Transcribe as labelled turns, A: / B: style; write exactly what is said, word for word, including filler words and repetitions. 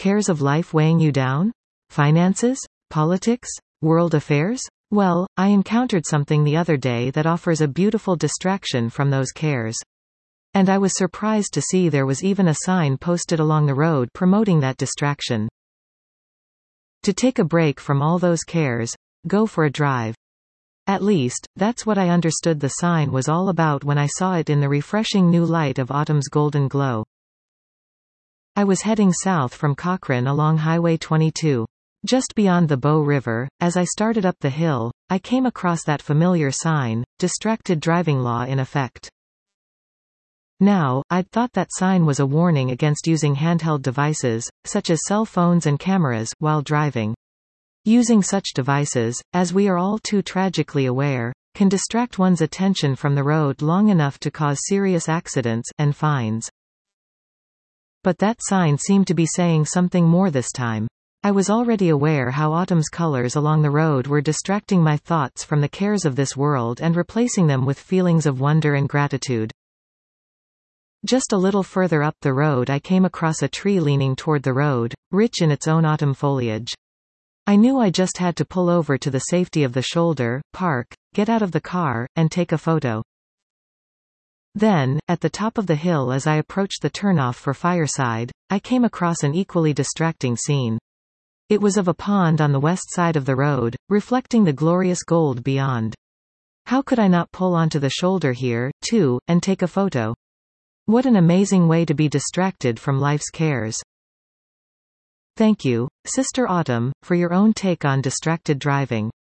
A: Cares of life weighing you down? Finances? Politics? World affairs? Well, I encountered something the other day that offers a beautiful distraction from those cares. And I was surprised to see there was even a sign posted along the road promoting that distraction. To take a break from all those cares, go for a drive. At least, that's what I understood the sign was all about when I saw it in the refreshing new light of autumn's golden glow. I was heading south from Cochrane along Highway twenty-two. Just beyond the Bow River, as I started up the hill, I came across that familiar sign, distracted driving law in effect. Now, I'd thought that sign was a warning against using handheld devices, such as cell phones and cameras, while driving. Using such devices, as we are all too tragically aware, can distract one's attention from the road long enough to cause serious accidents and fines. But that sign seemed to be saying something more this time. I was already aware how autumn's colors along the road were distracting my thoughts from the cares of this world and replacing them with feelings of wonder and gratitude. Just a little further up the road I came across a tree leaning toward the road, rich in its own autumn foliage. I knew I just had to pull over to the safety of the shoulder, park, get out of the car, and take a photo. Then, at the top of the hill as I approached the turnoff for Fireside, I came across an equally distracting scene. It was of a pond on the west side of the road, reflecting the glorious gold beyond. How could I not pull onto the shoulder here, too, and take a photo? What an amazing way to be distracted from life's cares. Thank you, Sister Autumn, for your own take on distracted driving.